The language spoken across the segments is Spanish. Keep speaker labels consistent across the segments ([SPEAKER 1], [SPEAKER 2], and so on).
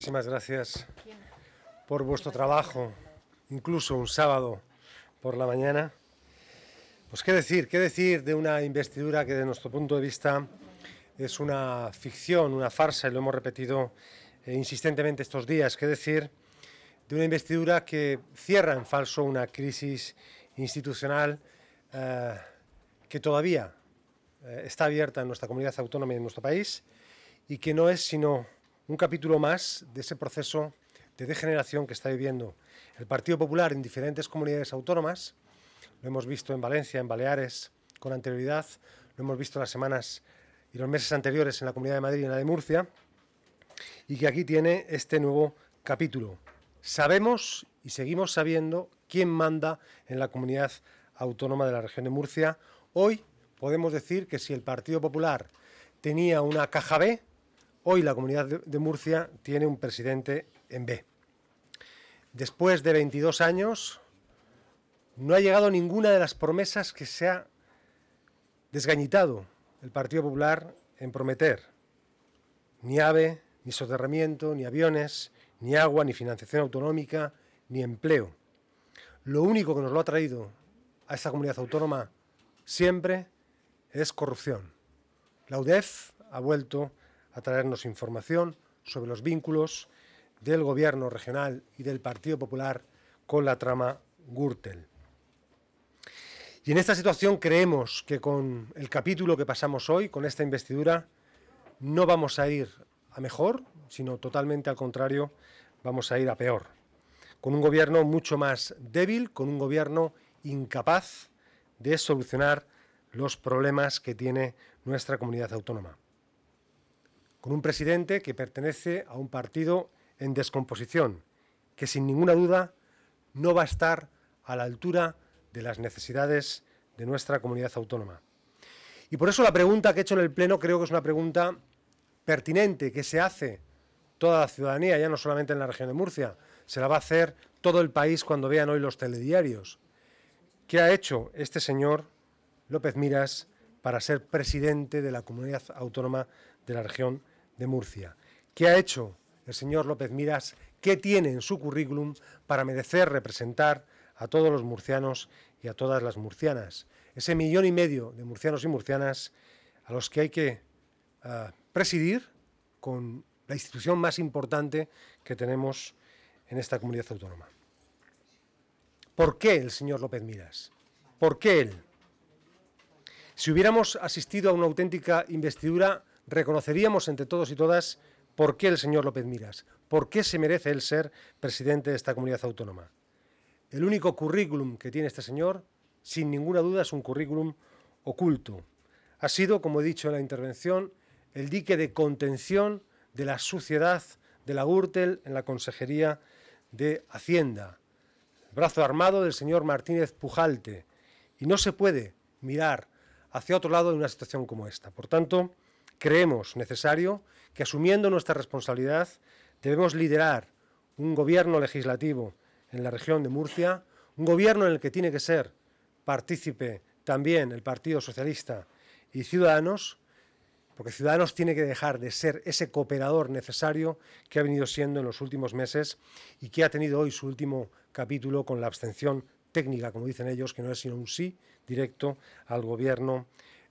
[SPEAKER 1] Muchísimas gracias por vuestro trabajo, incluso un sábado por la mañana. Pues qué decir de una investidura que, desde nuestro punto de vista, es una ficción, una farsa, y lo hemos repetido insistentemente estos días. Qué decir de una investidura que cierra en falso una crisis institucional que todavía está abierta en nuestra comunidad autónoma y en nuestro país, y que no es sino un capítulo más de ese proceso de degeneración que está viviendo el Partido Popular en diferentes comunidades autónomas. Lo hemos visto en Valencia, en Baleares, con anterioridad, lo hemos visto las semanas y los meses anteriores en la Comunidad de Madrid y en la de Murcia, y que aquí tiene este nuevo capítulo. Sabemos y seguimos sabiendo quién manda en la comunidad autónoma de la región de Murcia. Hoy podemos decir que si el Partido Popular tenía una caja B, hoy la Comunidad de Murcia tiene un presidente en B. Después de 22 años, no ha llegado ninguna de las promesas que se ha desgañitado el Partido Popular en prometer. Ni AVE, ni soterramiento, ni aviones, ni agua, ni financiación autonómica, ni empleo. Lo único que nos lo ha traído a esta comunidad autónoma siempre es corrupción. La UDEF ha vuelto a traernos información sobre los vínculos del Gobierno regional y del Partido Popular con la trama Gürtel. Y en esta situación creemos que con el capítulo que pasamos hoy, con esta investidura, no vamos a ir a mejor, sino totalmente al contrario, vamos a ir a peor. Con un gobierno mucho más débil, con un gobierno incapaz de solucionar los problemas que tiene nuestra comunidad autónoma. Con un presidente que pertenece a un partido en descomposición, que sin ninguna duda no va a estar a la altura de las necesidades de nuestra comunidad autónoma. Y por eso la pregunta que he hecho en el Pleno creo que es una pregunta pertinente, que se hace toda la ciudadanía, ya no solamente en la región de Murcia, se la va a hacer todo el país cuando vean hoy los telediarios. ¿Qué ha hecho este señor López Miras para ser presidente de la comunidad autónoma de la región de Murcia? ¿Qué ha hecho el señor López Miras? ¿Qué tiene en su currículum para merecer representar a todos los murcianos y a todas las murcianas? Ese 1,5 millones de murcianos y murcianas a los que hay que presidir con la institución más importante que tenemos en esta comunidad autónoma. ¿Por qué el señor López Miras? ¿Por qué él? Si hubiéramos asistido a una auténtica investidura, reconoceríamos entre todos y todas por qué el señor López Miras, por qué se merece él ser presidente de esta comunidad autónoma. El único currículum que tiene este señor, sin ninguna duda, es un currículum oculto. Ha sido, como he dicho en la intervención, el dique de contención de la suciedad de la Gürtel en la Consejería de Hacienda, el brazo armado del señor Martínez Pujalte, y no se puede mirar hacia otro lado de una situación como esta. Por tanto, creemos necesario que, asumiendo nuestra responsabilidad, debemos liderar un gobierno legislativo en la región de Murcia, un gobierno en el que tiene que ser partícipe también el Partido Socialista y Ciudadanos, porque Ciudadanos tiene que dejar de ser ese cooperador necesario que ha venido siendo en los últimos meses y que ha tenido hoy su último capítulo con la abstención técnica, como dicen ellos, que no es sino un sí directo al gobierno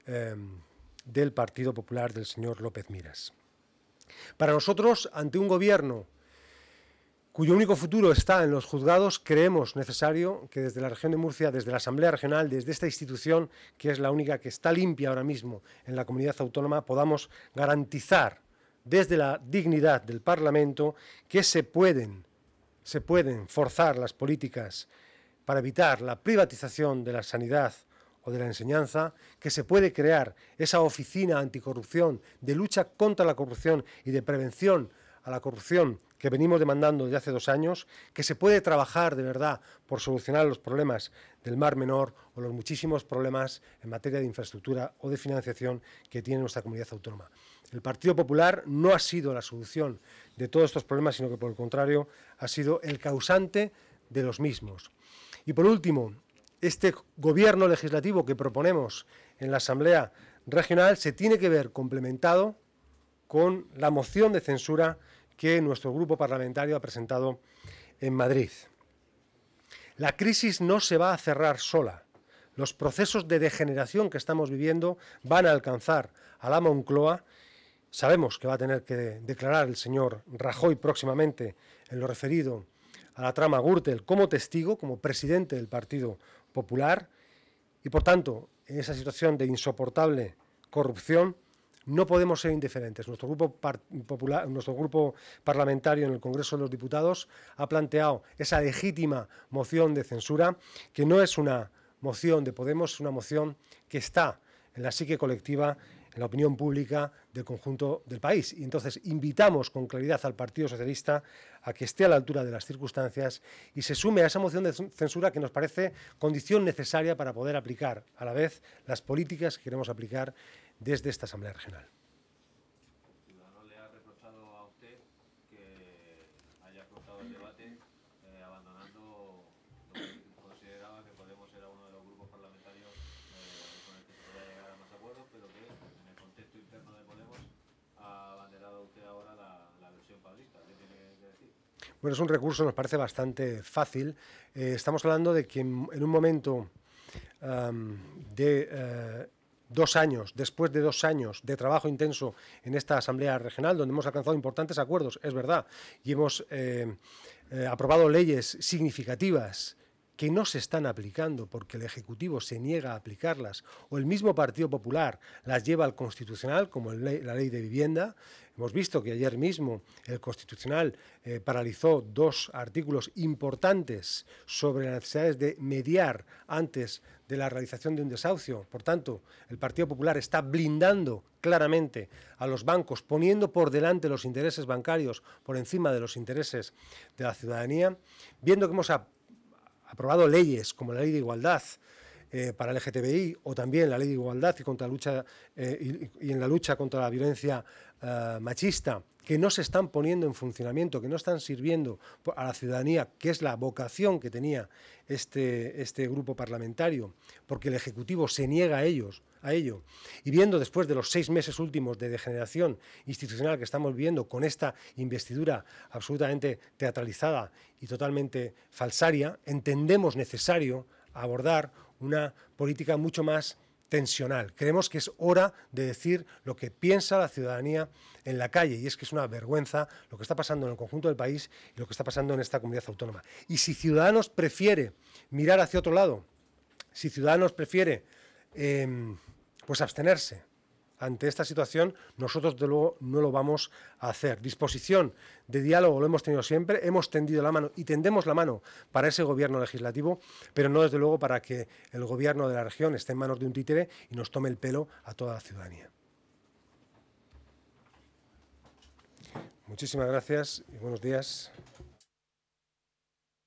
[SPEAKER 1] del Partido Popular del señor López Miras. Para nosotros, ante un gobierno cuyo único futuro está en los juzgados, creemos necesario que desde la región de Murcia, desde la Asamblea Regional, desde esta institución, que es la única que está limpia ahora mismo en la comunidad autónoma, podamos garantizar desde la dignidad del Parlamento que se pueden forzar las políticas para evitar la privatización de la sanidad o de la enseñanza, que se puede crear esa oficina anticorrupción de lucha contra la corrupción y de prevención a la corrupción que venimos demandando desde hace 2 años, que se puede trabajar de verdad por solucionar los problemas del Mar Menor o los muchísimos problemas en materia de infraestructura o de financiación que tiene nuestra comunidad autónoma. El Partido Popular no ha sido la solución de todos estos problemas, sino que por el contrario ha sido el causante de los mismos. Y por último, este gobierno legislativo que proponemos en la Asamblea Regional se tiene que ver complementado con la moción de censura que nuestro grupo parlamentario ha presentado en Madrid. La crisis no se va a cerrar sola. Los procesos de degeneración que estamos viviendo van a alcanzar a la Moncloa. Sabemos que va a tener que declarar el señor Rajoy próximamente en lo referido a la trama Gürtel como testigo, como presidente del Partido Popular, y por tanto, en esa situación de insoportable corrupción, no podemos ser indiferentes. Nuestro grupo parlamentario en el Congreso de los Diputados ha planteado esa legítima moción de censura, que no es una moción de Podemos, es una moción que está en la psique colectiva, en la opinión pública del conjunto del país. Y entonces invitamos con claridad al Partido Socialista a que esté a la altura de las circunstancias y se sume a esa moción de censura que nos parece condición necesaria para poder aplicar a la vez las políticas que queremos aplicar desde esta Asamblea Regional.
[SPEAKER 2] El ciudadano le ha reprochado a usted que haya cortado el debate abandonando lo que consideraba que Podemos era uno de los grupos parlamentarios con el que se podía llegar a más acuerdos, pero que en el contexto interno de Podemos ha abanderado usted ahora la versión pablista. ¿Qué tiene que decir?
[SPEAKER 1] Bueno, es un recurso, nos parece bastante fácil. Estamos hablando de que en un momento de 2 años, después de 2 años de trabajo intenso en esta Asamblea Regional, donde hemos alcanzado importantes acuerdos, es verdad, y hemos aprobado leyes significativas que no se están aplicando porque el Ejecutivo se niega a aplicarlas, o el mismo Partido Popular las lleva al Constitucional, como la ley de vivienda. Hemos visto que ayer mismo el Constitucional paralizó 2 artículos importantes sobre las necesidades de mediar antes de la realización de un desahucio. Por tanto, el Partido Popular está blindando claramente a los bancos, poniendo por delante los intereses bancarios por encima de los intereses de la ciudadanía, viendo que hemos aprobado leyes como la Ley de Igualdad para el LGTBI, o también la Ley de Igualdad y contra la lucha y en la lucha contra la violencia machista, que no se están poniendo en funcionamiento, que no están sirviendo a la ciudadanía, que es la vocación que tenía este grupo parlamentario, porque el Ejecutivo se niega a ello, y viendo después de los 6 meses últimos de degeneración institucional que estamos viviendo con esta investidura absolutamente teatralizada y totalmente falsaria, entendemos necesario abordar una política mucho más tensional. Creemos que es hora de decir lo que piensa la ciudadanía en la calle, y es que es una vergüenza lo que está pasando en el conjunto del país y lo que está pasando en esta comunidad autónoma. Y si Ciudadanos prefiere mirar hacia otro lado, si Ciudadanos prefiere pues abstenerse ante esta situación, nosotros de luego no lo vamos a hacer. Disposición de diálogo lo hemos tenido siempre, hemos tendido la mano y tendemos la mano para ese gobierno legislativo, pero no desde luego para que el gobierno de la región esté en manos de un títere y nos tome el pelo a toda la ciudadanía. Muchísimas gracias y buenos días.